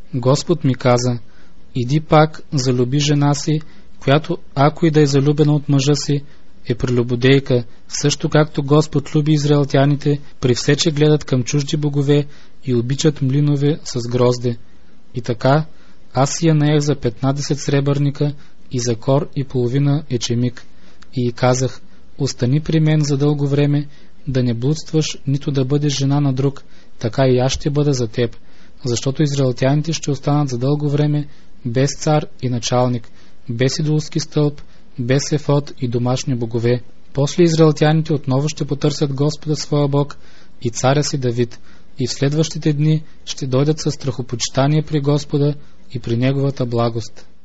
Господ ми каза: иди пак, залюби жена си, която, ако и да е залюбена от мъжа си, е прелюбодейка, също както Господ люби израелтяните, при все, че гледат към чужди богове и обичат млинове с грозде. И така, аз я наех за 15 сребърника и за кор и половина ечемик. И казах: остани при мен за дълго време, да не блудстваш, нито да бъдеш жена на друг, така и аз ще бъда за теб, защото израелтяните ще останат за дълго време без цар и началник, без идолски стълб, без ефод и домашни богове. После израелтяните отново ще потърсят Господа своя Бог и царя си Давид, и в следващите дни ще дойдат със страхопочитание при Господа и при Неговата благост.